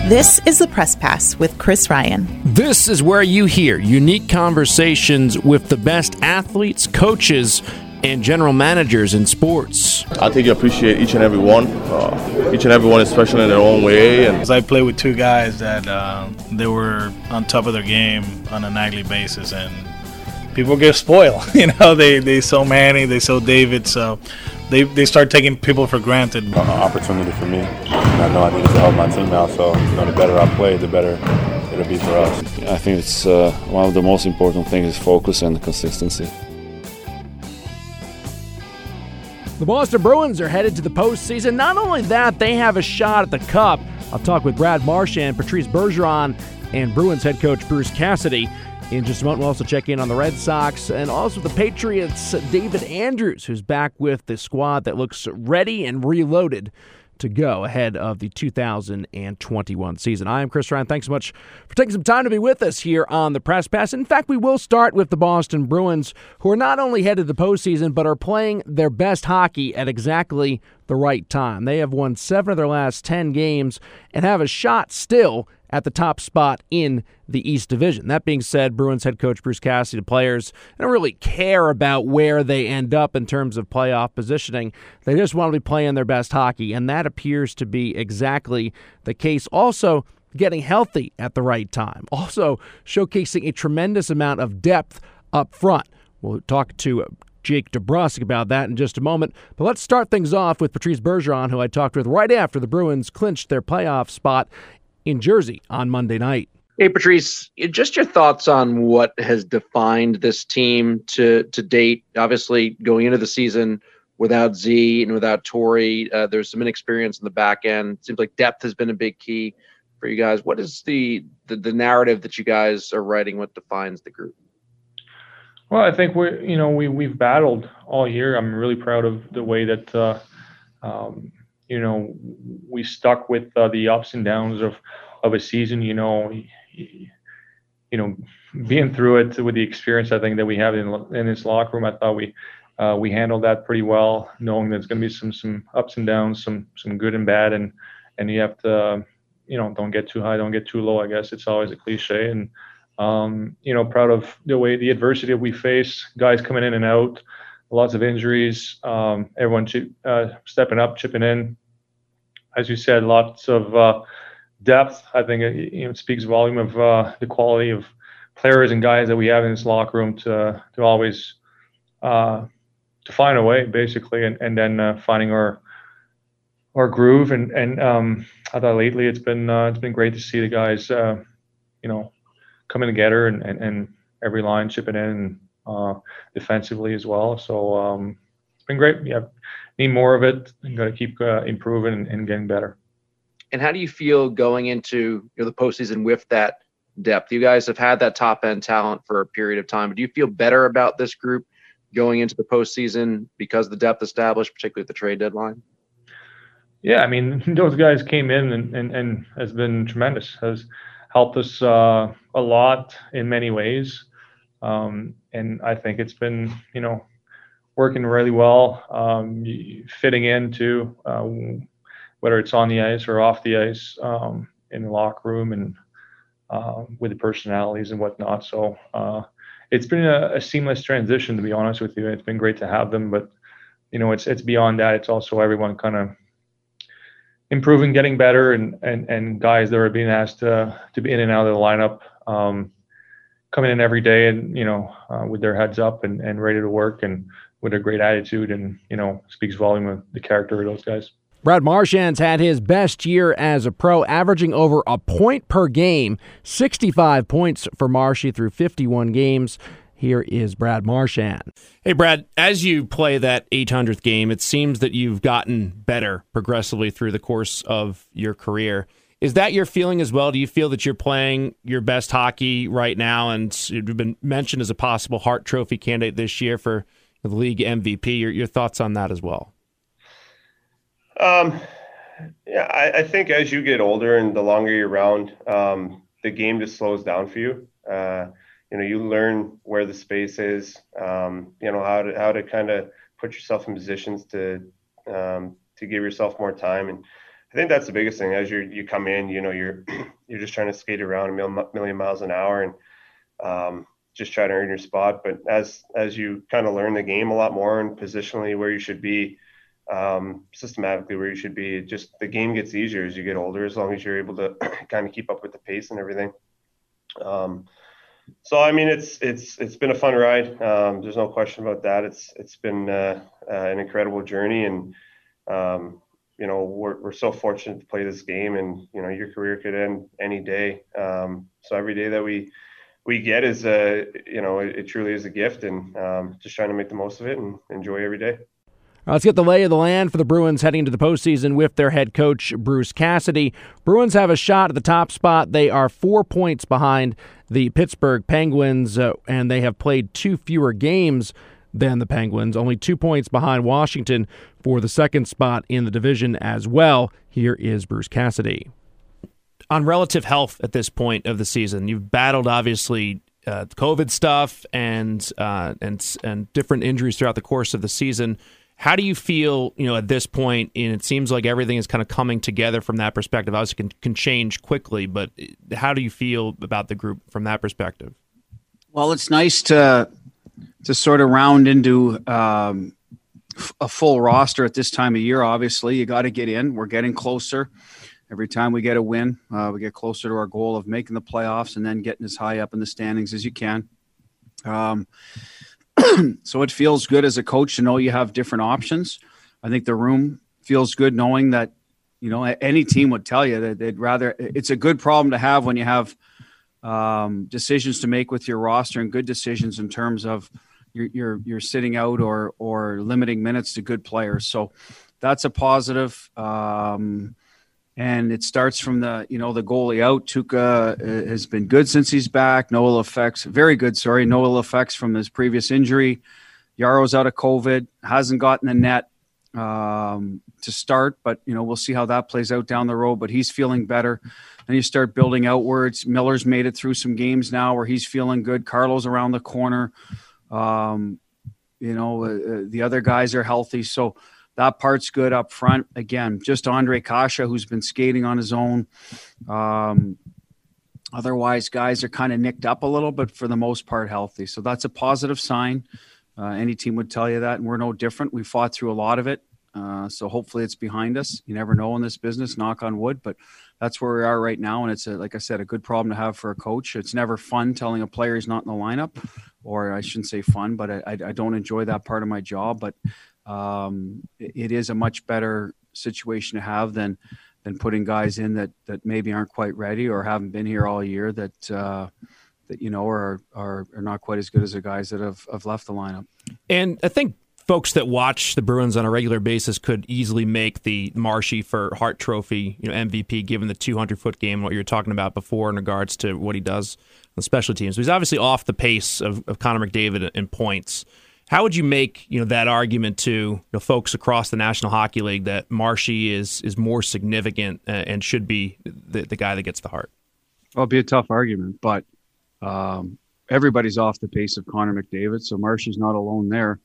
This is the Press Pass with Chris Ryan. This is where you hear unique conversations with the best athletes, coaches, and general managers in sports. I think you appreciate each and every one. Each and every one is special in their own way. And I play with two guys that they were on top of their game on a nightly basis, and people get spoiled. They saw Manny, they saw David, so they start taking people for granted. An opportunity for me. I know I need to help my team out, so the better I play, the better it'll be for us. I think it's one of the most important things is focus and consistency. The Boston Bruins are headed to the postseason. Not only that, they have a shot at the Cup. I'll talk with Brad Marchand, Patrice Bergeron, and Bruins head coach Bruce Cassidy. In just a moment, we'll also check in on the Red Sox and also the Patriots' David Andrews, who's back with the squad that looks ready and reloaded to go ahead of the 2021 season. I am Chris Ryan. Thanks so much for taking some time to be with us here on the Press Pass. In fact, we will start with the Boston Bruins, who are not only headed to the postseason, but are playing their best hockey at exactly the right time. They have won 7 of their last 10 games and have a shot still at the top spot in the East Division. That being said, Bruins head coach Bruce Cassidy, the players don't really care about where they end up in terms of playoff positioning. They just want to be playing their best hockey, and that appears to be exactly the case. Also, getting healthy at the right time. Also, showcasing a tremendous amount of depth up front. We'll talk to Jake DeBrusk about that in just a moment. But let's start things off with Patrice Bergeron, who I talked with right after the Bruins clinched their playoff spot in Jersey on Monday night. Hey, Patrice, just your thoughts on what has defined this team to date. Obviously, going into the season without Z and without Torrey, there's some inexperience in the back end. It seems like depth has been a big key for you guys. What is the narrative that you guys are writing? What defines the group? Well, I think we've battled all year. I'm really proud of the way that we stuck with the ups and downs of a season. Being through it with the experience I think that we have in this locker room, I thought we handled that pretty well, knowing there's going to be some ups and downs, some good and bad, and you have to don't get too high, don't get too low. I guess it's always a cliche, and proud of the way the adversity we face, guys coming in and out, lots of injuries, everyone stepping up, chipping in. As you said, lots of depth. I think it speaks volume of the quality of players and guys that we have in this locker room to always to find a way, basically, and then finding our groove. And I thought lately it's been great to see the guys coming together and every line chipping in defensively as well. So it's been great. Yeah, need more of it. And got to keep improving and getting better. And how do you feel going into the postseason with that depth? You guys have had that top end talent for a period of time, but do you feel better about this group going into the postseason because of the depth established, particularly at the trade deadline? Yeah, I mean, those guys came in and has been tremendous. Has helped us a lot in many ways. And I think it's been, working really well, fitting into whether it's on the ice or off the ice, in the locker room and with the personalities and whatnot. So it's been a seamless transition, to be honest with you. It's been great to have them, but it's beyond that. It's also everyone kind of improving, getting better, and guys that are being asked to be in and out of the lineup, coming in every day and with their heads up and ready to work and with a great attitude, and speaks volume of the character of those guys. Brad Marchand's had his best year as a pro, averaging over a point per game, 65 points for Marshy through 51 games. Here is Brad Marchand. Hey, Brad, as you play that 800th game, it seems that you've gotten better progressively through the course of your career. Is that your feeling as well? Do you feel that you're playing your best hockey right now, and you've been mentioned as a possible Hart Trophy candidate this year for the league MVP? Your thoughts on that as well? Yeah, I think as you get older and the longer you're around, the game just slows down for you. You learn where the space is, how to kind of put yourself in positions to give yourself more time. And I think that's the biggest thing. As you come in, you're just trying to skate around a million miles an hour and just try to earn your spot. But as you kind of learn the game a lot more and positionally where you should be, systematically where you should be, just the game gets easier as you get older, as long as you're able to kind of keep up with the pace and everything. So I mean, it's been a fun ride. There's no question about that. It's been an incredible journey, and we're so fortunate to play this game, and your career could end any day. So every day that we get is it truly is a gift, and just trying to make the most of it and enjoy every day. Let's get the lay of the land for the Bruins heading into the postseason with their head coach, Bruce Cassidy. Bruins have a shot at the top spot. They are 4 points behind the Pittsburgh Penguins, and they have played 2 fewer games than the Penguins, only 2 points behind Washington for the second spot in the division as well. Here is Bruce Cassidy. On relative health at this point of the season, you've battled, obviously, COVID stuff and different injuries throughout the course of the season. How do you feel, at this point? And it seems like everything is kind of coming together from that perspective. Obviously, can change quickly, but how do you feel about the group from that perspective? Well, it's nice to sort of round into a full roster at this time of year. Obviously, you got to get in. We're getting closer. Every time we get a win, we get closer to our goal of making the playoffs and then getting as high up in the standings as you can. So it feels good as a coach to know you have different options. I think the room feels good knowing that, any team would tell you that they'd rather – it's a good problem to have when you have decisions to make with your roster and good decisions in terms of you're sitting out or limiting minutes to good players. So that's a positive. And it starts from the goalie out. Tuukka has been good since he's back. No ill effects from his previous injury. Yaro's out of COVID, hasn't gotten the net to start, but we'll see how that plays out down the road. But he's feeling better. Then you start building outwards. Miller's made it through some games now where he's feeling good. Carlo's around the corner. The other guys are healthy, so that part's good up front. Again, just Andre Kasha, who's been skating on his own. Otherwise, guys are kind of nicked up a little, but for the most part, healthy. So that's a positive sign. Any team would tell you that, and we're no different. We fought through a lot of it, so hopefully it's behind us. You never know in this business, knock on wood, but that's where we are right now, and it's, like I said, a good problem to have for a coach. It's never fun telling a player he's not in the lineup, or I shouldn't say fun, but I don't enjoy that part of my job, but it is a much better situation to have than putting guys in that maybe aren't quite ready or haven't been here all year that are not quite as good as the guys that have left the lineup. And I think folks that watch the Bruins on a regular basis could easily make the Marshy for Hart Trophy, MVP, given the 200-foot game, what you were talking about before in regards to what he does on special teams. So he's obviously off the pace of Connor McDavid in points. How would you make that argument to folks across the National Hockey League that Marshy is more significant and should be the guy that gets the Hart? Well, it'd be a tough argument, but everybody's off the pace of Connor McDavid, so Marshy's not alone there.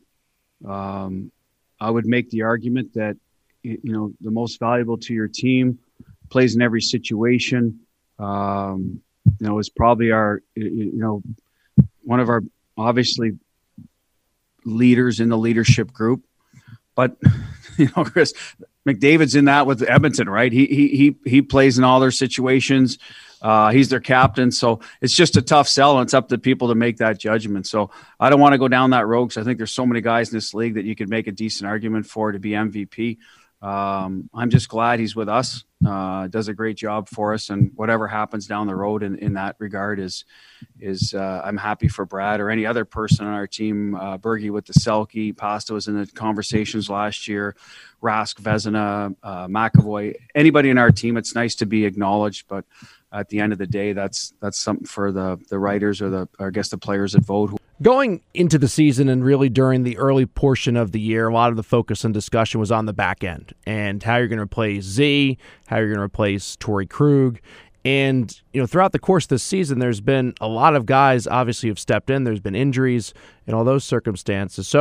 I would make the argument that the most valuable to your team, plays in every situation. Is probably our one of our obviously leaders in the leadership group, but Chris, McDavid's in that with Edmonton, right? He plays in all their situations. He's their captain, so it's just a tough sell, and it's up to people to make that judgment. So I don't want to go down that road because I think there's so many guys in this league that you could make a decent argument for to be MVP. I'm just glad he's with us. Does a great job for us, and whatever happens down the road in that regard is I'm happy for Brad or any other person on our team. Bergie with the Selke, Pasta was in the conversations last year, Rask, Vezina, McAvoy, anybody in our team. It's nice to be acknowledged, but at the end of the day, that's something for the writers or the players that vote. Going into the season and really during the early portion of the year, a lot of the focus and discussion was on the back end and how you're going to replace Z, how you're going to replace Torrey Krug. And, throughout the course of this season, there's been a lot of guys obviously who've stepped in. There's been injuries and all those circumstances. So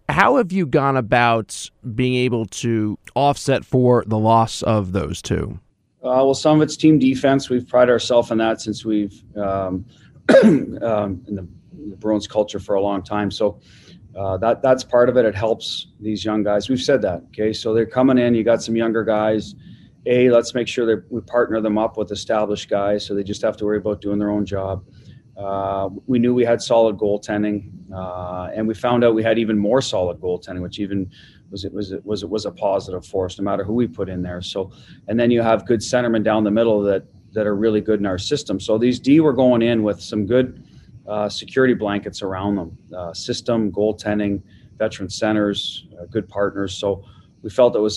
How have you gone about being able to offset for the loss of those two? Well, some of it's team defense. We've prided ourselves on that since we've in the Bruins culture for a long time. So that's part of it. It helps these young guys. We've said that. Okay, so they're coming in. You got some younger guys. Let's make sure that we partner them up with established guys, so they just have to worry about doing their own job. We knew we had solid goaltending, and we found out we had even more solid goaltending, which even was a positive for us, no matter who we put in there. So, and then you have good centermen down the middle that are really good in our system. So these D were going in with some good security blankets around them, system, goaltending, veteran centers, good partners. So we felt it was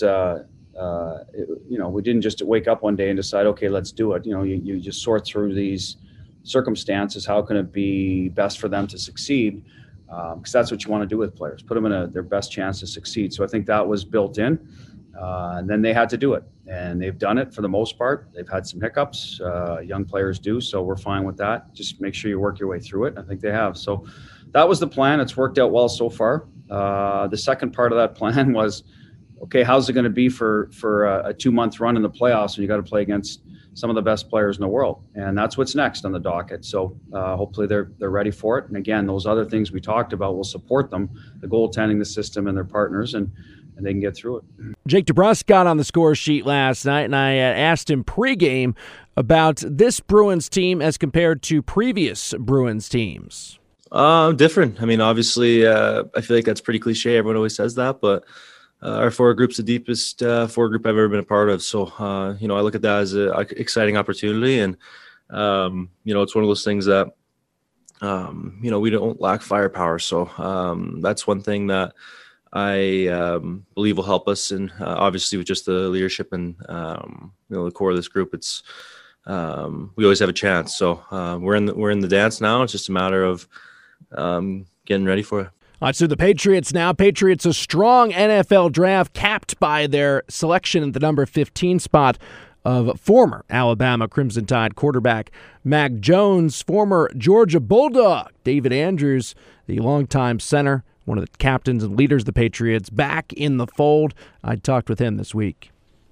we didn't just wake up one day and decide, okay, let's do it. You just sort through these circumstances. How can it be best for them to succeed? Because that's what you want to do with players, put them in their best chance to succeed. So I think that was built in, and then they had to do it, and they've done it for the most part. They've had some hiccups, young players do, so we're fine with that. Just make sure you work your way through it. I think they have. So that was the plan. It's worked out well so far. The second part of that plan was, okay, how's it going to be for a 2-month run in the playoffs when you got to play against some of the best players in the world? And that's what's next on the docket. So hopefully they're ready for it. And again, those other things we talked about will support them, the goaltending, the system, and their partners, and they can get through it. Jake DeBrusk got on the score sheet last night, and I asked him pregame about this Bruins team as compared to previous Bruins teams. Different. I mean, obviously, I feel like that's pretty cliche. Everyone always says that, but our forward group's the deepest forward group I've ever been a part of. So, I look at that as an exciting opportunity. And, it's one of those things that, we don't lack firepower. So that's one thing that I believe will help us. And obviously with just the leadership and, the core of this group, it's we always have a chance. So we're in the dance now. It's just a matter of getting ready for it. All right, so the Patriots now. Patriots, a strong NFL draft capped by their selection at the number 15 spot of former Alabama Crimson Tide quarterback Mac Jones, former Georgia Bulldog David Andrews, the longtime center, one of the captains and leaders of the Patriots, back in the fold. I talked with him this week.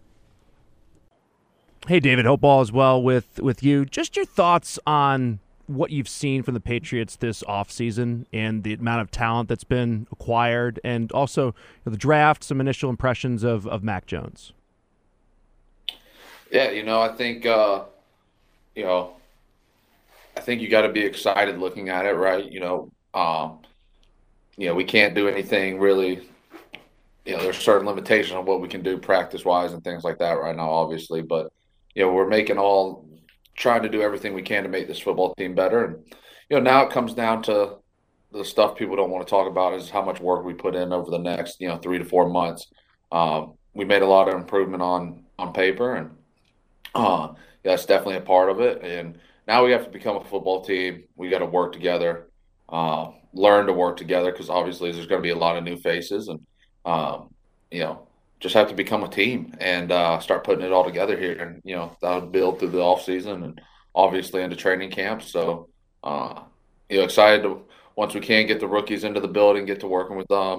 Hey, David, hope all is well with you. Just your thoughts on what you've seen from the Patriots this offseason and the amount of talent that's been acquired, and also the draft, some initial impressions of Mac Jones. Yeah, I think, I think you got to be excited looking at it, right? We can't do anything really. There's certain limitations on what we can do practice-wise and things like that right now, obviously. But, we're trying to do everything we can to make this football team better. And, now it comes down to the stuff people don't want to talk about is how much work we put in over the next, 3 to 4 months. We made a lot of improvement on paper, and that's definitely a part of it. And now we have to become a football team. We got to work together, learn to work together, because obviously there's going to be a lot of new faces, and, just have to become a team and start putting it all together here. And, that'll build through the off season and obviously into training camp. So, excited to, once we can, get the rookies into the building, get to working with them.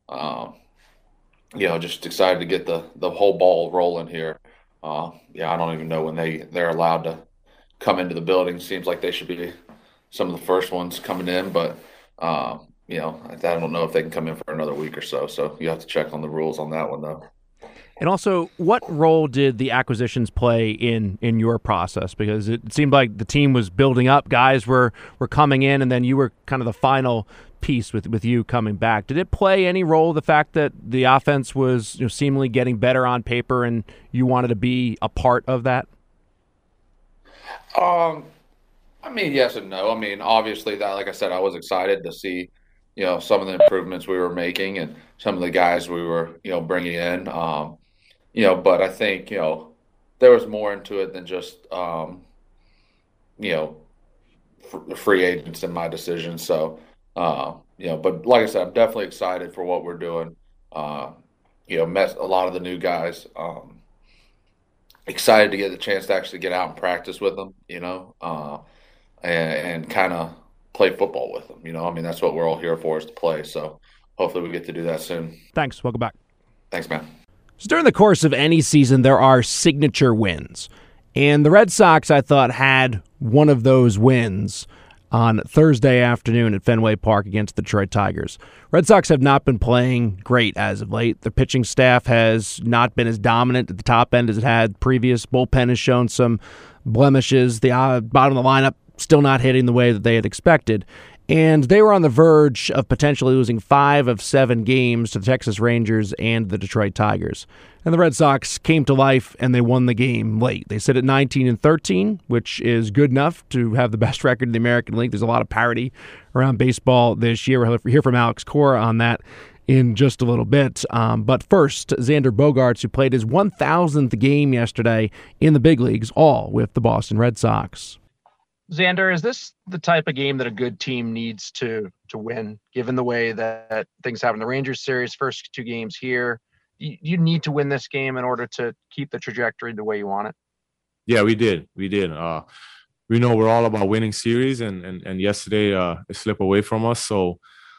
Just excited to get the whole ball rolling here. I don't even know when they're allowed to come into the building. Seems like they should be some of the first ones coming in, but I don't know if they can come in for another week or so. So you have to check on the rules on that one, though. And also, what role did the acquisitions play in your process? Because it seemed like the team was building up, guys were coming in, and then you were kind of the final piece with you coming back. Did it play any role, the fact that the offense was seemingly getting better on paper and you wanted to be a part of that? Yes and no. Obviously, that, like I said, I was excited to see, some of the improvements we were making and some of the guys we were, bringing in. But I think, there was more into it than just, free agents in my decision. So, but like I said, I'm definitely excited for what we're doing. Met a lot of the new guys. Excited to get the chance to actually get out and practice with them, and kind of play football with them. That's what we're all here for, is to play. So hopefully we get to do that soon. Thanks. Welcome back. Thanks, man. So during the course of any season, there are signature wins. And the Red Sox, I thought, had one of those wins on Thursday afternoon at Fenway Park against the Detroit Tigers. Red Sox have not been playing great as of late. The pitching staff has not been as dominant at the top end as it had previous. Bullpen has shown some blemishes. The bottom of the lineup still not hitting the way that they had expected. And they were on the verge of potentially losing 5 of 7 games to the Texas Rangers and the Detroit Tigers. And the Red Sox came to life, and they won the game late. They sit at 19-13, which is good enough to have the best record in the American League. There's a lot of parity around baseball this year. We'll hear from Alex Cora on that in just a little bit. But first, Xander Bogaerts, who played his 1,000th game yesterday in the big leagues, all with the Boston Red Sox. Xander, is this the type of game that a good team needs to win, given the way that things have in the Rangers series, first 2 games here? You need to win this game in order to keep the trajectory the way you want it? Yeah, we did. We know we're all about winning series, and yesterday it slipped away from us. So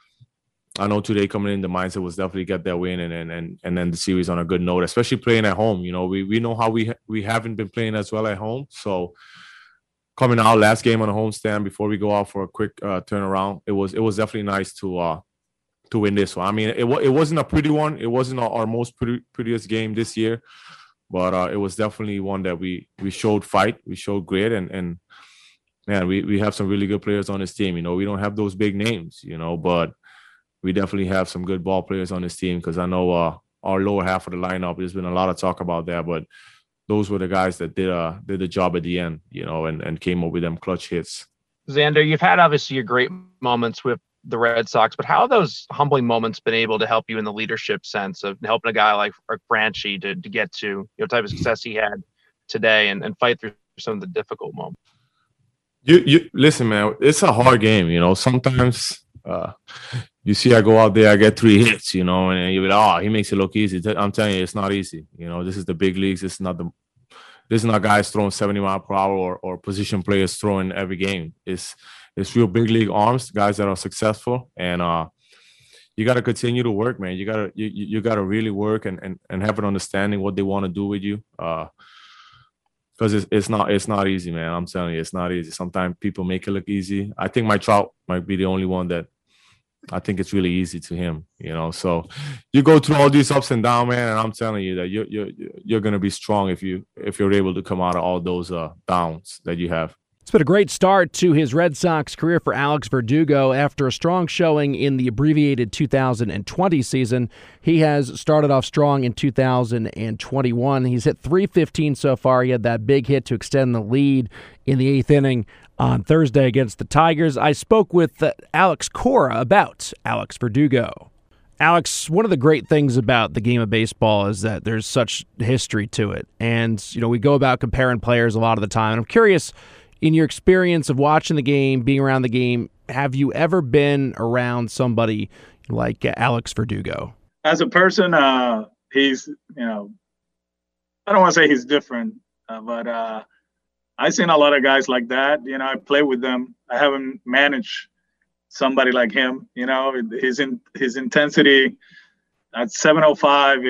I know today coming in, the mindset was definitely get that win and then the series on a good note, especially playing at home. You know, we know how we haven't been playing as well at home. So coming out last game on a homestand before we go out for a quick turnaround, it was definitely nice to win this one. I mean, it wasn't a pretty one. It wasn't our most prettiest game this year, but it was definitely one that we showed fight, we showed grit, and man, we have some really good players on this team. You know, we don't have those big names, you know, but we definitely have some good ball players on this team, because I know our lower half of the lineup, there's been a lot of talk about that, but those were the guys that did the job at the end, you know, and came up with them clutch hits. Xander, you've had obviously your great moments with the Red Sox, but how have those humbling moments been able to help you in the leadership sense of helping a guy like Franchy to get to type of success he had today and fight through some of the difficult moments? You listen, man, it's a hard game, you know. Sometimes you see I go out there, I get 3 hits, you know, and you're like, oh, he makes it look easy. I'm telling you, it's not easy. You know, this is the big leagues. This is not guys throwing 70 mile per hour or position players throwing every game. It's real big league arms, guys that are successful, and you got to continue to work, man. You gotta really work and have an understanding what they want to do with you, because it's not easy, man. I'm telling you, it's not easy. Sometimes people make it look easy. I think Mike Trout might be the only one that I think it's really easy to him, you know. So you go through all these ups and downs, man, and I'm telling you that you're gonna be strong if you're able to come out of all those downs that you have. It's been a great start to his Red Sox career for Alex Verdugo. After a strong showing in the abbreviated 2020 season, he has started off strong in 2021. He's hit .315 so far. He had that big hit to extend the lead in the 8th inning on Thursday against the Tigers. I spoke with Alex Cora about Alex Verdugo. Alex, one of the great things about the game of baseball is that there's such history to it. And, you know, we go about comparing players a lot of the time. And I'm curious, in your experience of watching the game, being around the game, have you ever been around somebody like Alex Verdugo? As a person, he's, you know, I don't want to say he's different, but I've seen a lot of guys like that. You know, I play with them. I haven't managed somebody like him. You know, his intensity at 705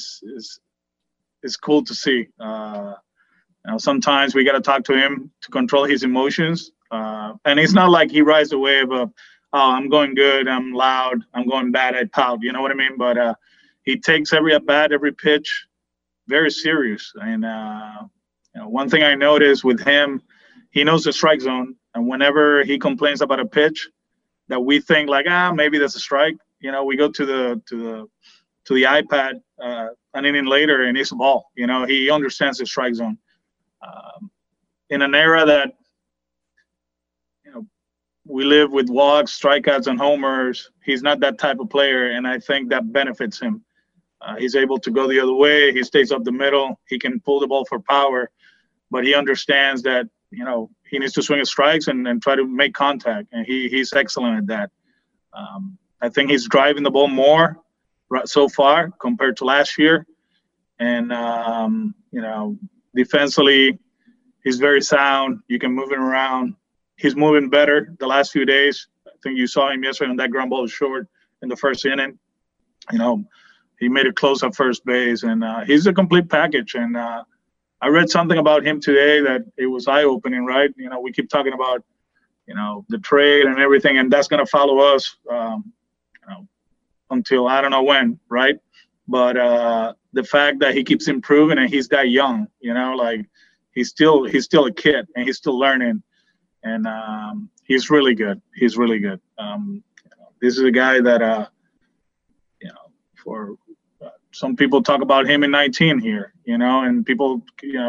is cool to see. You know, sometimes we got to talk to him to control his emotions. And it's not like he rides the wave of, oh, I'm going good, I'm loud, I'm going bad, I pout. You know what I mean? But he takes every at-bat, every pitch very serious. And, you know, one thing I noticed with him, he knows the strike zone. And whenever he complains about a pitch that we think like, maybe that's a strike, you know, we go to the iPad an inning later and it's a ball. You know, he understands the strike zone. In an era that, you know, we live with walks, strikeouts, and homers, he's not that type of player, and I think that benefits him. He's able to go the other way. He stays up the middle. He can pull the ball for power, but he understands that, you know, he needs to swing his strikes and try to make contact, and he's excellent at that. I think he's driving the ball more so far compared to last year, and, you know, defensively, he's very sound. You can move him around. He's moving better the last few days. I think you saw him yesterday on that ground ball short in the first inning. he made it close at first base, and he's a complete package. And I read something about him today that it was eye-opening, right? We keep talking about, the trade and everything, and that's going to follow us, until I don't know when, right? But the fact that he keeps improving and he's that young, he's still a kid and he's still learning, and he's really good. He's really good. This is a guy that, for some people talk about him in 19 here, and people,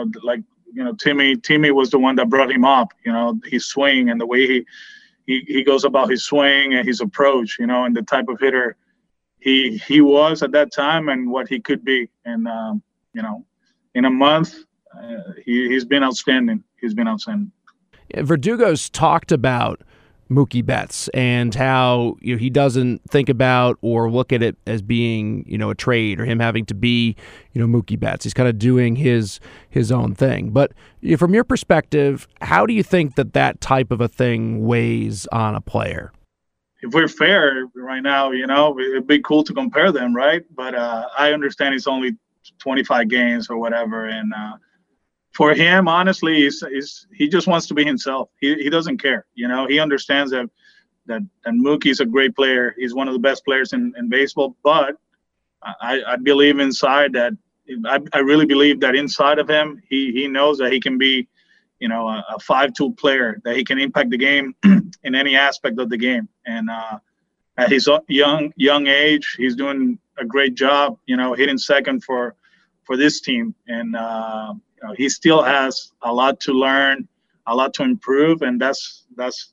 Timmy was the one that brought him up, his swing and the way he goes about his swing and his approach, and the type of hitter he was at that time and what he could be. And, in a month, he's been outstanding. He's been outstanding. Verdugo's talked about Mookie Betts and how he doesn't think about or look at it as being a trade or him having to be Mookie Betts. He's kind of doing his own thing. But from your perspective, how do you think that type of a thing weighs on a player? If we're fair right now, it'd be cool to compare them, right? But I understand it's only 25 games or whatever, and for him, honestly, he just wants to be himself. He doesn't care. He understands that Mookie's a great player. He's one of the best players in baseball. But I believe inside that I really believe that inside of him, he knows that he can be, a 5-tool player, that he can impact the game in any aspect of the game. And at his young age, he's doing a great job, hitting second for this team. And he still has a lot to learn, a lot to improve, and that's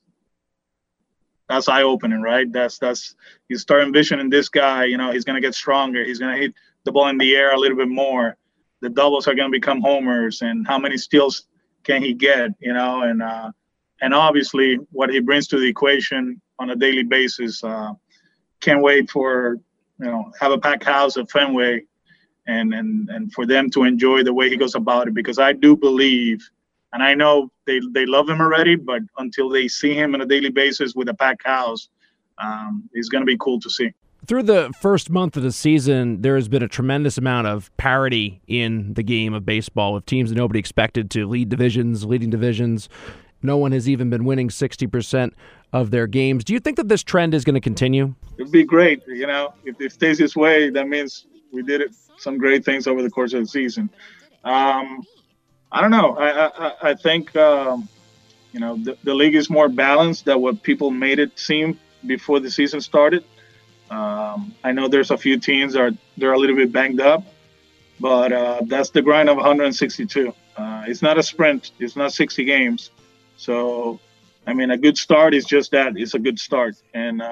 eye-opening, right? You start envisioning this guy. He's going to get stronger. He's going to hit the ball in the air a little bit more. The doubles are going to become homers, and how many steals can he get? And obviously what he brings to the equation on a daily basis. Can't wait for have a packed house at Fenway. And for them to enjoy the way he goes about it, because I do believe, and I know they love him already, but until they see him on a daily basis with a packed house, it's going to be cool to see. Through the first month of the season, there has been a tremendous amount of parity in the game of baseball with teams that nobody expected to leading divisions. No one has even been winning 60% of their games. Do you think that this trend is going to continue? It'd be great. If it stays this way, that means we did some great things over the course of the season. I don't know. I think, the league is more balanced than what people made it seem before the season started. I know there's a few teams they're a little bit banged up, but that's the grind of 162. It's not a sprint. It's not 60 games. So, a good start is just that. It's a good start. And,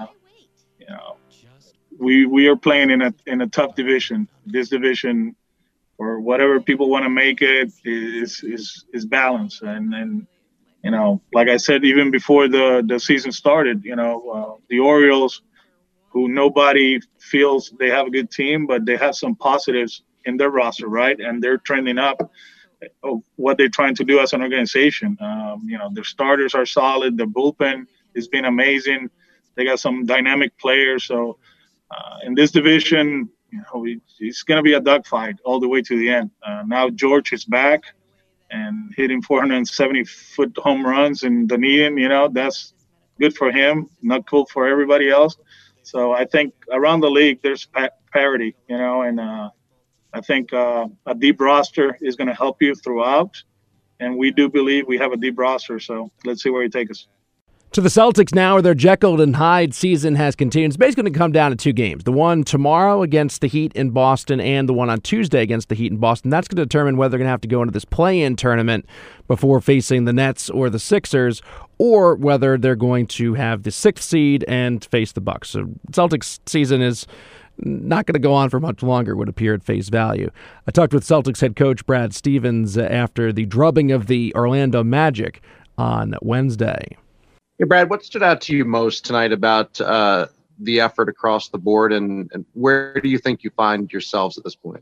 we are playing in a tough division. This division, or whatever people want to make it, is balanced. And like I said, even before the season started, the Orioles, who nobody feels they have a good team, but they have some positives in their roster, right? And they're trending up of what they're trying to do as an organization. Their starters are solid. Their bullpen has been amazing. They got some dynamic players. So in this division, it's going to be a dogfight all the way to the end. Now George is back and hitting 470-foot home runs in Dunedin. That's good for him, not cool for everybody else. So I think around the league there's parity, and I think a deep roster is going to help you throughout. And we do believe we have a deep roster. So let's see where he takes us. To the Celtics now, where their Jekyll and Hyde season has continued. It's basically going to come down to two games. The one tomorrow against the Heat in Boston and the one on Tuesday against the Heat in Boston. That's going to determine whether they're going to have to go into this play-in tournament before facing the Nets or the Sixers, or whether they're going to have the 6th seed and face the Bucks. So Celtics season is not going to go on for much longer, it would appear at face value. I talked with Celtics head coach Brad Stevens after the drubbing of the Orlando Magic on Wednesday. Hey, Brad, what stood out to you most tonight about the effort across the board, and where do you think you find yourselves at this point?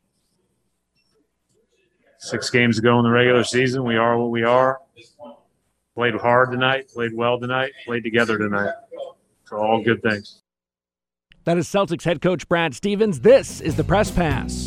6 games ago in the regular season, we are what we are. Played hard tonight, played well tonight, played together tonight. So all good things. That is Celtics head coach Brad Stevens. This is the Press Pass.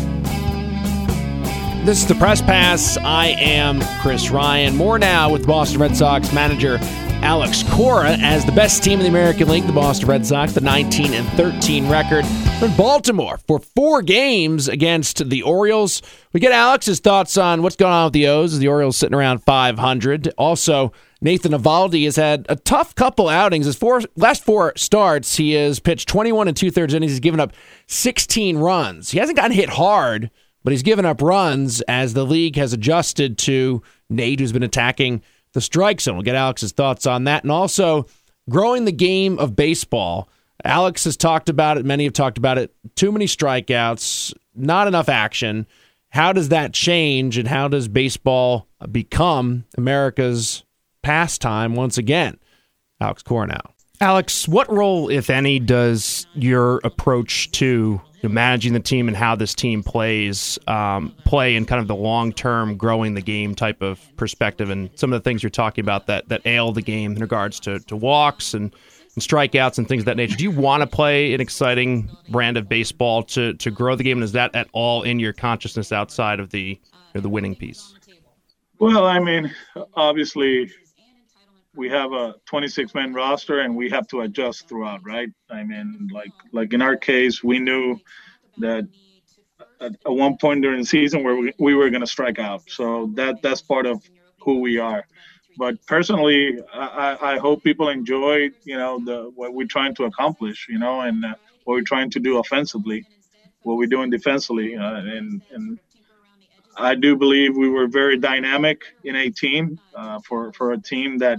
This is the Press Pass. I am Chris Ryan. More now with Boston Red Sox manager Alex Cora. As the best team in the American League, the Boston Red Sox, the 19-13 record. We're in Baltimore for 4 games against the Orioles. We get Alex's thoughts on what's going on with the O's. The Orioles sitting around 500. Also, Nathan Eovaldi has had a tough couple outings. His last 4 starts, he has pitched 21 2/3 innings. He's given up 16 runs. He hasn't gotten hit hard, but he's given up runs as the league has adjusted to Nate, who's been attacking the strike zone. We'll get Alex's thoughts on that. And also, growing the game of baseball. Alex has talked about it. Many have talked about it. Too many strikeouts, not enough action. How does that change, and how does baseball become America's pastime once again? Alex Cora now. Alex, what role, if any, does your approach to managing the team and how this team plays play in kind of the long-term growing the game type of perspective, and some of the things you're talking about that ail the game in regards to walks and strikeouts and things of that nature? Do you want to play an exciting brand of baseball to grow the game, and is that at all in your consciousness outside of the winning piece? Well, I mean, obviously, we have a 26-man roster, and we have to adjust throughout, right? I mean, like in our case, we knew that at one point during the season where we were going to strike out. So that's part of who we are. But personally, I hope people enjoy, what we're trying to accomplish, and what we're trying to do offensively, what we're doing defensively. And I do believe we were very dynamic in 18 for a team that,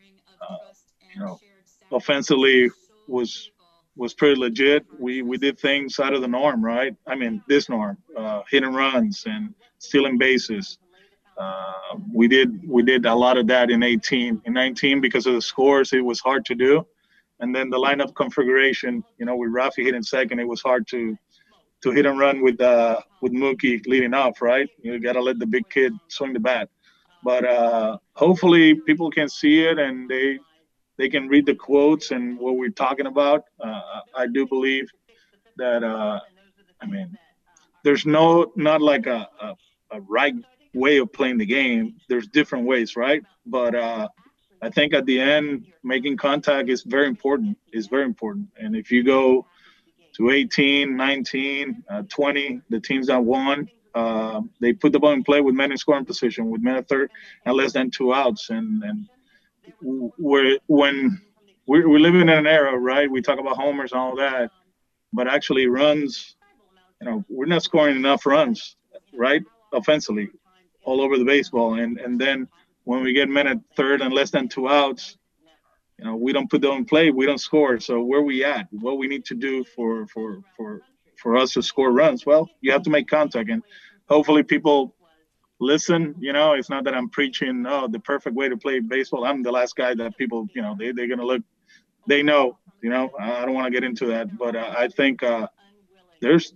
offensively was pretty legit. We did things out of the norm, right? I mean, this norm, hitting runs and stealing bases. We did a lot of that in 18. In 19, because of the scores, it was hard to do. And then the lineup configuration, with Rafi hitting second, it was hard to hit and run with Mookie leading off, right? You got to let the big kid swing the bat. But hopefully people can see it and they can read the quotes and what we're talking about. I do believe that, there's not like a right way of playing the game. There's different ways, right? But I think at the end, making contact is very important. It's very important. And if you go to 18, 19, 20, the teams that won, they put the ball in play with men in scoring position, with men at third and less than 2 outs. And we're living in an era, right? We talk about homers and all that, but actually runs, we're not scoring enough runs, right? Offensively, all over the baseball. And then when we get men at third and less than 2 outs, we don't put them in play, we don't score. So where we at? What we need to do for us to score runs? Well, you have to make contact, and hopefully people listen. It's not that I'm preaching, the perfect way to play baseball. I'm the last guy that people, they're going to look, they know, I don't want to get into that, but I think it's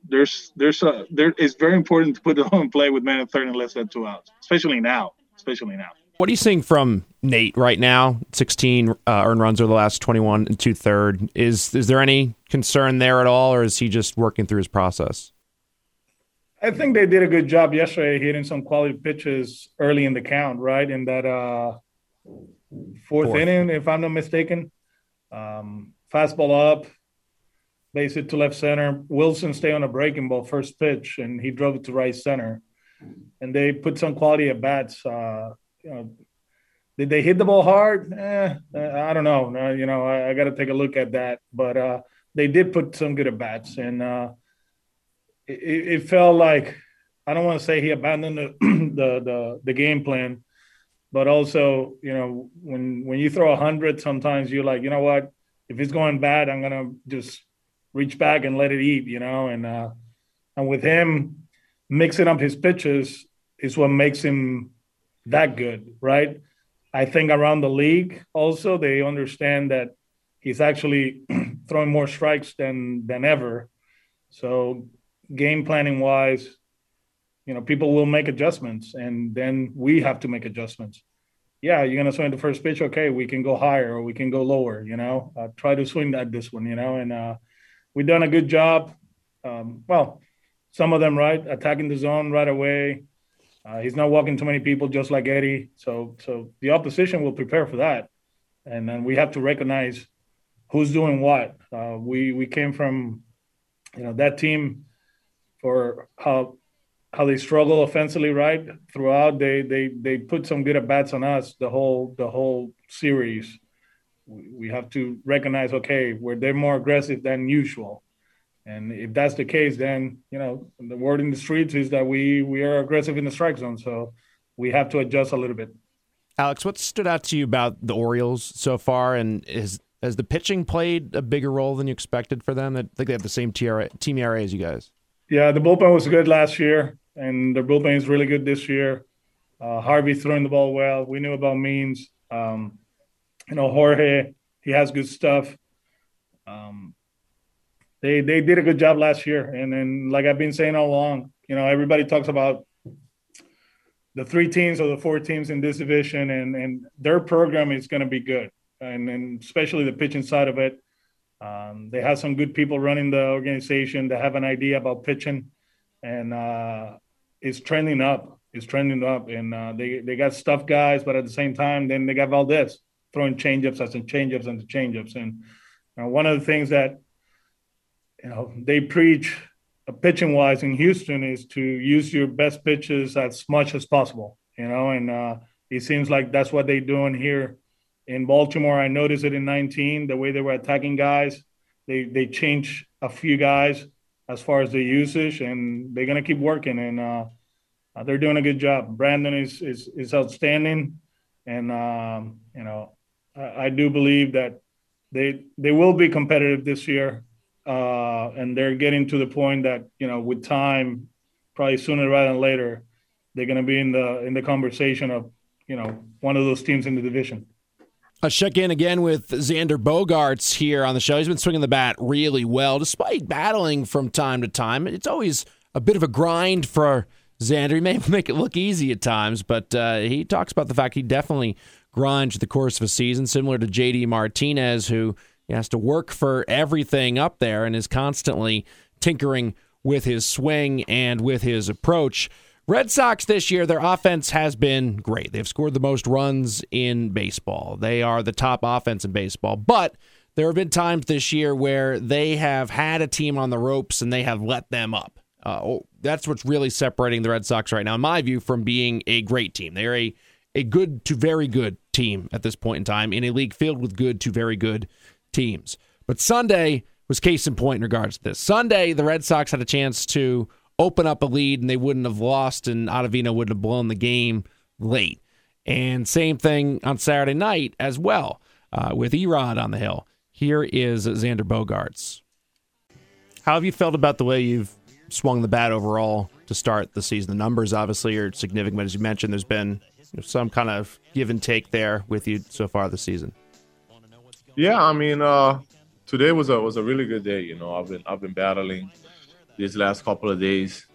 very important to put the home play with men at third and less than 2 outs, especially now. What are you seeing from Nate right now? 16 earned runs over the last 21 2/3. Is there any concern there at all, or is he just working through his process? I think they did a good job yesterday hitting some quality pitches early in the count, right? In that fourth inning, if I'm not mistaken. Fastball up, base hit to left center. Wilson stayed on a breaking ball first pitch, and he drove it to right center. And they put some quality at bats. Did they hit the ball hard? I don't know. I got to take a look at that. But they did put some good at bats, and it felt like, I don't want to say he abandoned the game plan, but also, when you throw 100, sometimes you're like, you know what? If it's going bad, I'm gonna just reach back and let it eat, And with him, mixing up his pitches is what makes him that good, right? I think around the league also, they understand that he's actually throwing more strikes than ever. So game planning wise, people will make adjustments, and then we have to make adjustments. Yeah, you're going to swing the first pitch. Okay, we can go higher or we can go lower, try to swing at this one, and we've done a good job. Some of them, right, attacking the zone right away. He's not walking too many people, just like Eddie. So the opposition will prepare for that, and then we have to recognize who's doing what. We came from, that team for how they struggle offensively, right? Throughout, they put some good at bats on us the whole series. We have to recognize, okay, they're more aggressive than usual. And if that's the case, then, the word in the streets is that we are aggressive in the strike zone. So we have to adjust a little bit. Alex, what stood out to you about the Orioles so far? And has the pitching played a bigger role than you expected for them? I think they have the same team ERA as you guys. Yeah, the bullpen was good last year, and their bullpen is really good this year. Harvey throwing the ball well. We knew about Means. Jorge, he has good stuff. They did a good job last year. And then, like I've been saying all along, everybody talks about the 3 teams or the 4 teams in this division, and their program is going to be good. And especially the pitching side of it. They have some good people running the organization that have an idea about pitching, and it's trending up. And they got stuff guys, but at the same time, then they got Valdez throwing changeups after changeups and changeups. And one of the things that they preach pitching wise in Houston is to use your best pitches as much as possible, and it seems like that's what they're doing here in Baltimore. I noticed it in 19, the way they were attacking guys. They changed a few guys as far as the usage, and they're going to keep working, and they're doing a good job. Brandon is outstanding. And, I do believe that they will be competitive this year. And they're getting to the point that, with time, probably sooner rather than later, they're going to be in the conversation of, one of those teams in the division. Let's check in again with Xander Bogaerts here on the show. He's been swinging the bat really well, despite battling from time to time. It's always a bit of a grind for Xander. He may make it look easy at times, but he talks about the fact he definitely grinds the course of a season, similar to J.D. Martinez, who has to work for everything up there and is constantly tinkering with his swing and with his approach. Red Sox this year, their offense has been great. They've scored the most runs in baseball. They are the top offense in baseball. But there have been times this year where they have had a team on the ropes and they have let them up. That's what's really separating the Red Sox right now, in my view, from being a great team. They're a good to very good team at this point in time in a league filled with good to very good teams. But Sunday was case in point in regards to this. Sunday, the Red Sox had a chance to open up a lead, and they wouldn't have lost, and Ottavino wouldn't have blown the game late. And same thing on Saturday night as well, with Erod on the hill. Here is Xander Bogaerts. How have you felt about the way you've swung the bat overall to start the season? The numbers obviously are significant, but as you mentioned, there's been some kind of give and take there with you so far this season. Yeah, I mean, today was a really good day. I've been battling these last couple of days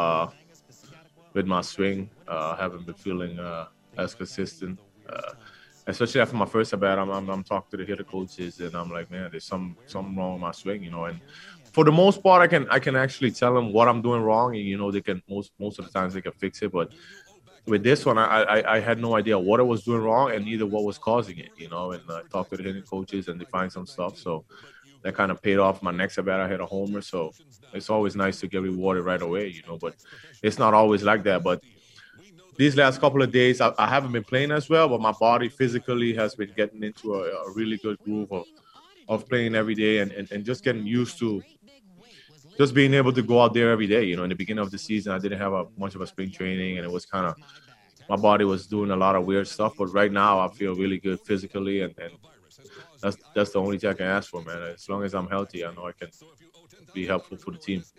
with my swing. Haven't been feeling as consistent, especially after my first at bat. I'm talking to the hitter coaches, and I'm like, man, there's something wrong with my swing, And for the most part, I can actually tell them what I'm doing wrong, and they can most of the times they can fix it. But with this one, I had no idea what I was doing wrong and neither what was causing it, And I talked to the hitting coaches and they find some stuff. So that kind of paid off. My next at bat, I hit a homer. So it's always nice to get rewarded right away, But it's not always like that. But these last couple of days, I haven't been playing as well, but my body physically has been getting into a really good groove of playing every day and just getting used to just being able to go out there every day. In the beginning of the season, I didn't have much of a spring training, and it was kind of my body was doing a lot of weird stuff. But right now, I feel really good physically, and that's the only thing I can ask for, man. As long as I'm healthy, I know I can be helpful for the team.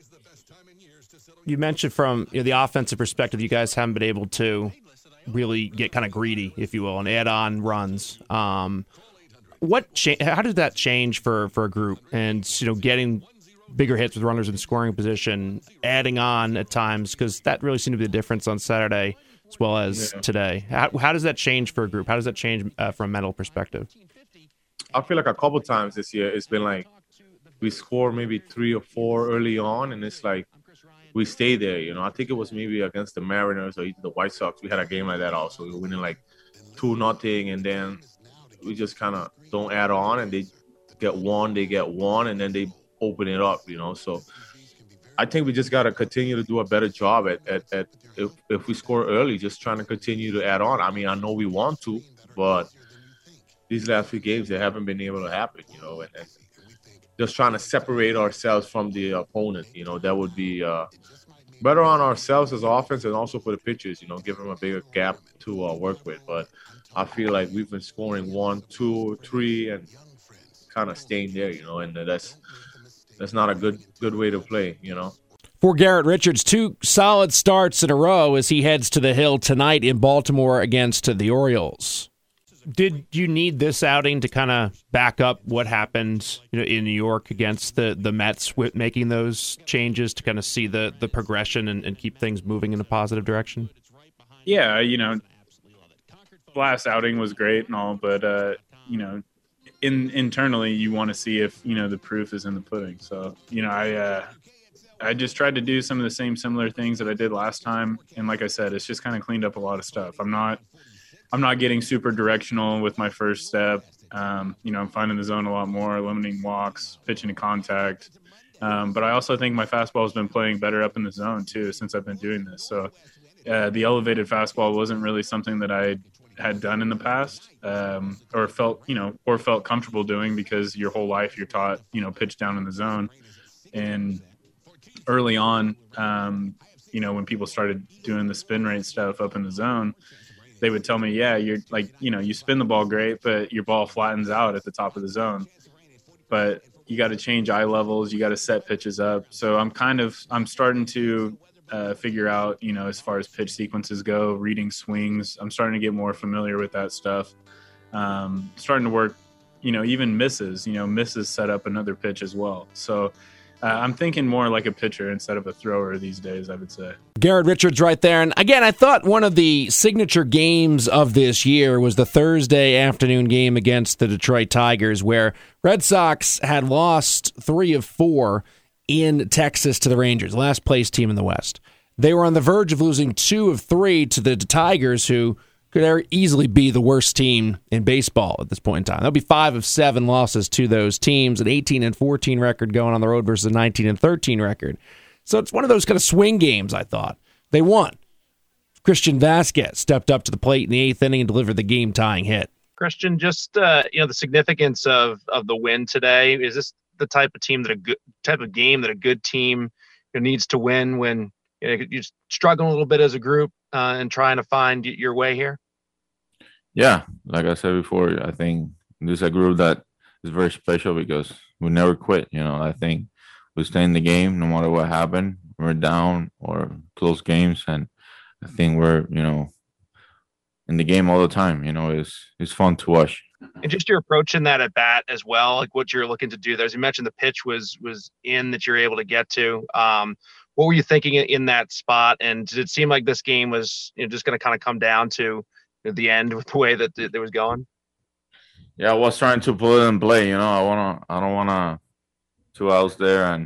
You mentioned from the offensive perspective, you guys haven't been able to really get kind of greedy, if you will, and add on runs. How did that change for a group? And getting bigger hits with runners in scoring position, adding on at times, because that really seemed to be the difference on Saturday as well as today. How does that change for a group? How does that change from a mental perspective? I feel like a couple times this year it's been like we score maybe 3 or 4 early on, and it's like we stay there. You know, I think it was maybe against the Mariners or even the White Sox. We had a game like that also. We were winning like 2-0, and then we just kind of don't add on, and they get one, and then they open it up. You know, so I think we just got to continue to do a better job at if we score early, just trying to continue to add on. I mean, I know we want to, but these last few games, they haven't been able to happen, you know, and just trying to separate ourselves from the opponent, you know, that would be better on ourselves as offense and also for the pitchers, you know, give them a bigger gap to work with. But I feel like we've been scoring 1, 2, 3 and kind of staying there, you know, and that's not a good way to play, you know. For Garrett Richards, 2 solid starts in a row as he heads to the Hill tonight in Baltimore against the Orioles. Did you need this outing to kind of back up what happened, you know, in New York against the Mets with making those changes to kind of see the progression and keep things moving in a positive direction? Yeah, you know, last outing was great and all, but, you know, internally you want to see if, you know, the proof is in the pudding. So, you know, I just tried to do some of the same similar things that I did last time. And like I said, it's just kind of cleaned up a lot of stuff. I'm not getting super directional with my first step. You know, I'm finding the zone a lot more, limiting walks, pitching to contact. But I also think my fastball has been playing better up in the zone too, since I've been doing this. So the elevated fastball wasn't really something that I had done in the past, or felt comfortable doing, because your whole life you're taught, you know, pitch down in the zone. And early on, you know, when people started doing the spin rate stuff up in the zone, they would tell me, yeah, you're like, you know, you spin the ball great, but your ball flattens out at the top of the zone. But you got to change eye levels. You got to set pitches up. So I'm starting to figure out, you know, as far as pitch sequences go, reading swings, I'm starting to get more familiar with that stuff. Starting to work, you know, even misses set up another pitch as well. So I'm thinking more like a pitcher instead of a thrower these days, I would say. Garrett Richards right there. And again, I thought one of the signature games of this year was the Thursday afternoon game against the Detroit Tigers, where Red Sox had lost 3 of 4 in Texas to the Rangers, last place team in the West. They were on the verge of losing 2 of 3 to the Tigers, who could easily be the worst team in baseball at this point in time. There'll be 5 of 7 losses to those teams, an 18-14 record going on the road versus a 19-13 record. So it's one of those kind of swing games, I thought. They won. Christian Vasquez stepped up to the plate in the 8th inning and delivered the game-tying hit. Christian, just you know, the significance of the win today. Is this the type of game that a good team needs to win when you're struggling a little bit as a group and trying to find your way here? Yeah, like I said before, I think this is a group that is very special because we never quit. You know, I think we stay in the game no matter what happened. We're down or close games, and I think we're, you know, in the game all the time. You know, it's fun to watch. And just your approach in that at bat as well, like what you're looking to do there. As you mentioned, the pitch was in that you're able to get to. What were you thinking in that spot? And did it seem like this game was, you know, just going to kind of come down to the end with the way that it was going? Yeah, I was trying to put it in play. You know, I don't want to 2 outs there, and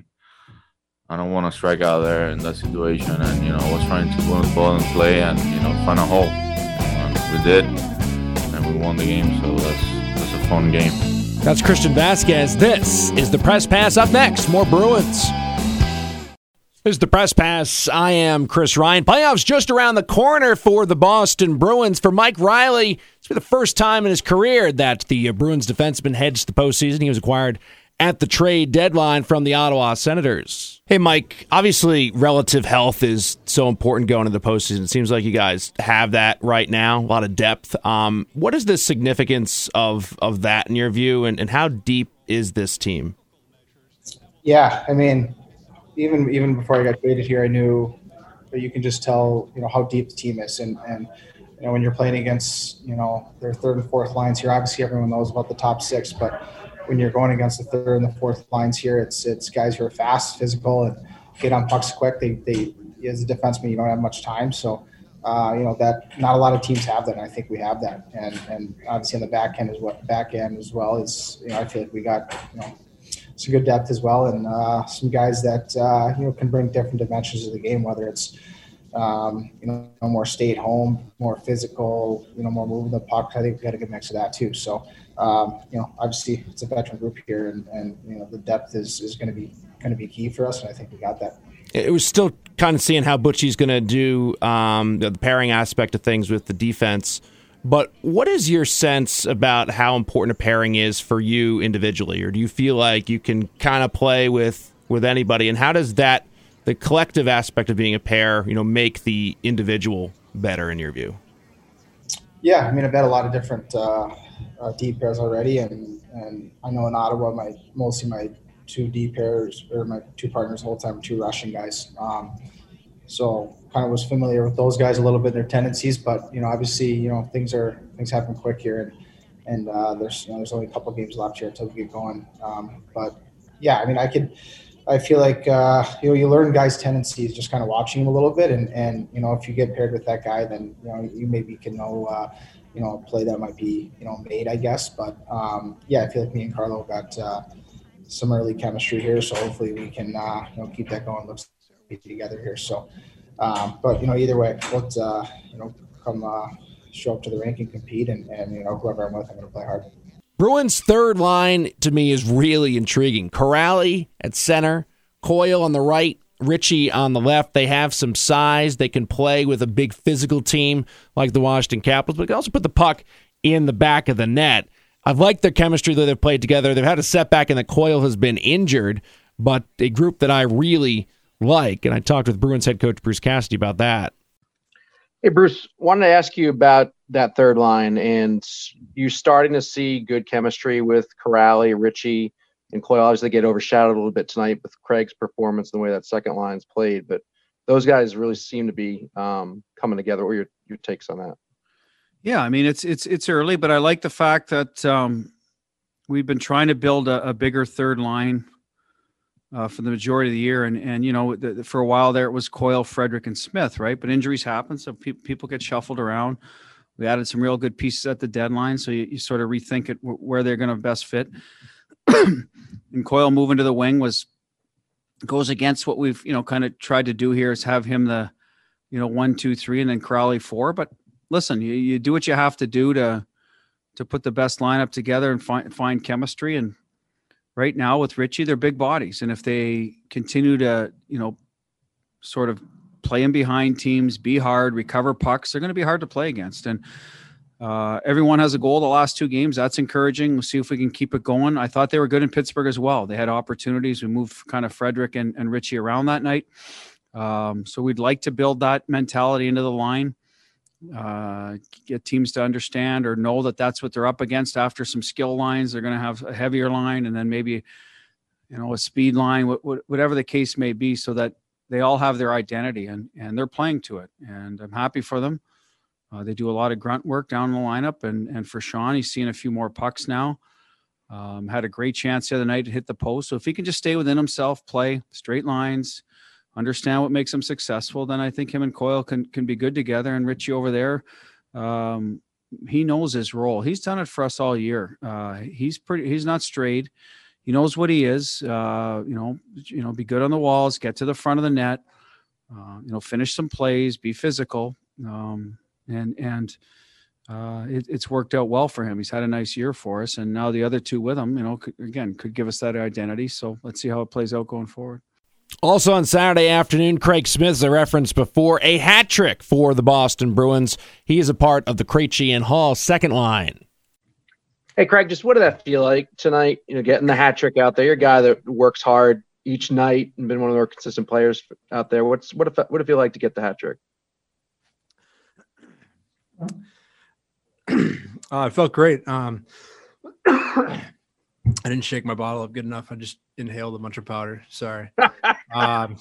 I don't want to strike out there in that situation. And, you know, I was trying to put the ball in play and, you know, find a hole. We did, and we won the game. So that's a fun game. That's Christian Vasquez. This is the Press Pass. Up next, more Bruins. This is the Press Pass. I am Chris Ryan. Playoffs just around the corner for the Boston Bruins. For Mike Riley, it's been the first time in his career that the Bruins defenseman heads to the postseason. He was acquired at the trade deadline from the Ottawa Senators. Hey, Mike, obviously relative health is so important going into the postseason. It seems like you guys have that right now, a lot of depth. What is the significance of that in your view, and how deep is this team? Yeah, I mean, even before I got traded here, I knew that you can just tell, you know, how deep the team is. And you know, when you're playing against, you know, their third and fourth lines here, obviously everyone knows about the top 6, but when you're going against the third and the fourth lines here, it's guys who are fast, physical, and get on pucks quick. They as a defenseman, you don't have much time. So, you know, that not a lot of teams have that, and I think we have that. And obviously on the back end as well is, you know, I feel like we got, you know, some good depth as well, and some guys that can bring different dimensions to the game, whether it's more stay at home, more physical, more moving the puck. I think we got a good mix of that too. So obviously it's a veteran group here, and the depth is going to be key for us, and I think we got that. It was still kind of seeing how Butchie's going to do the pairing aspect of things with the defense. But what is your sense about how important a pairing is for you individually? Or do you feel like you can kind of play with anybody? And how does the collective aspect of being a pair, make the individual better in your view? Yeah, I mean, I've had a lot of different deep pairs already. And I know in Ottawa, mostly my two deep pairs, or my two partners the whole time, were two Russian guys. So kind of was familiar with those guys a little bit, their tendencies, but obviously things happen quick here, and there's only a couple of games left here until we get going. But yeah, I mean, I feel like you learn guys' tendencies just kind of watching them a little bit, and if you get paired with that guy, then you maybe can know a play that might be made, I guess. But yeah, I feel like me and Carlo got some early chemistry here, so hopefully we can keep that going. Looks together here. So, but either way, let's come show up to the rink and compete, and whoever I'm with, I'm going to play hard. Bruins' third line to me is really intriguing. Corrali at center, Coyle on the right, Ritchie on the left. They have some size. They can play with a big physical team like the Washington Capitals, but they can also put the puck in the back of the net. I've liked their chemistry that they've played together. They've had a setback in that Coyle has been injured, but a group that I really like, and I talked with Bruins head coach Bruce Cassidy about that. Hey, Bruce, wanted to ask you about that third line, and you're starting to see good chemistry with Corrali, Ritchie, and Coyle. Obviously, they get overshadowed a little bit tonight with Craig's performance and the way that second line's played, but those guys really seem to be coming together. What are your takes on that? Yeah, I mean, it's early, but I like the fact that we've been trying to build a bigger third line for the majority of the year. And for a while there, it was Coyle, Frederick, and Smith, right? But injuries happen, so people get shuffled around. We added some real good pieces at the deadline, so you sort of rethink it where they're going to best fit. And Coyle moving to the wing goes against what we've, kind of tried to do here, is have him the, 1, 2, 3, and then Crowley 4. But listen, you do what you have to do to put the best lineup together and find chemistry. And right now with Ritchie, they're big bodies. And if they continue to, sort of play in behind teams, be hard, recover pucks, they're going to be hard to play against. And everyone has a goal the last two games. That's encouraging. We'll see if we can keep it going. I thought they were good in Pittsburgh as well. They had opportunities. We moved kind of Frederick and Ritchie around that night. So we'd like to build that mentality into the line. Get teams to understand or know that that's what they're up against. After some skill lines, they're going to have a heavier line, and then maybe, a speed line, whatever the case may be, so that they all have their identity and they're playing to it. And I'm happy for them. They do a lot of grunt work down in the lineup, and for Sean, he's seen a few more pucks now. Had a great chance the other night to hit the post. So if he can just stay within himself, play straight lines, understand what makes him successful, then I think him and Coyle can be good together. And Ritchie over there, he knows his role. He's done it for us all year. He's not strayed. He knows what he is. Be good on the walls, get to the front of the net, finish some plays, be physical. It's worked out well for him. He's had a nice year for us, and now the other two with him, could give us that identity. So let's see how it plays out going forward. Also on Saturday afternoon, Craig Smith, as I referenced before, a hat trick for the Boston Bruins. He is a part of the Krejci and Hall second line. Hey, Craig, just what did that feel like tonight? Getting the hat trick out there. You're a guy that works hard each night and been one of the more consistent players out there. What it feel like to get the hat trick? It felt great. I didn't shake my bottle up good enough. I just inhaled a bunch of powder. Sorry. No,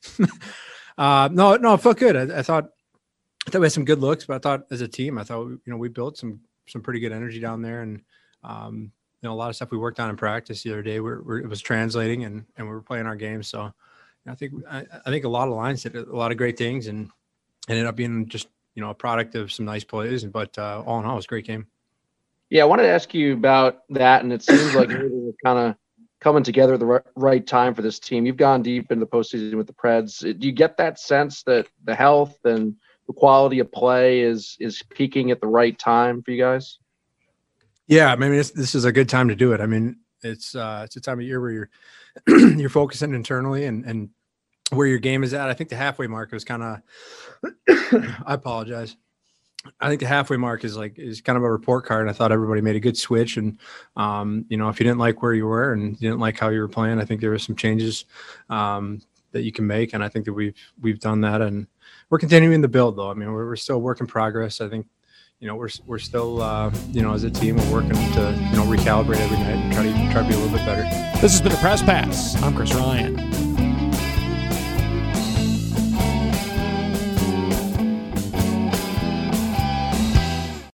it felt good. I thought we had some good looks, but I thought as a team, we built some pretty good energy down there, and a lot of stuff we worked on in practice the other day. It was translating, and we were playing our game. So I think a lot of lines did a lot of great things, and ended up being just a product of some nice plays. But all in all, it was a great game. Yeah, I wanted to ask you about that, and it seems like you were kind of coming together at the right time for this team. You've gone deep into the postseason with the Preds. Do you get that sense that the health and the quality of play is peaking at the right time for you guys? Yeah, I mean, this is a good time to do it. I mean, it's a time of year where you're you're focusing internally and where your game is at. I think the halfway mark was kind of I apologize. I think the halfway mark is kind of a report card. I thought everybody made a good switch, and if you didn't like where you were and you didn't like how you were playing, I think there were some changes that you can make, and I think that we've done that, and we're continuing to build. Though I mean, we're still work in progress. I think we're still as a team we're working to recalibrate every night and try to be a little bit better. This has been the Press Pass. I'm Chris Ryan.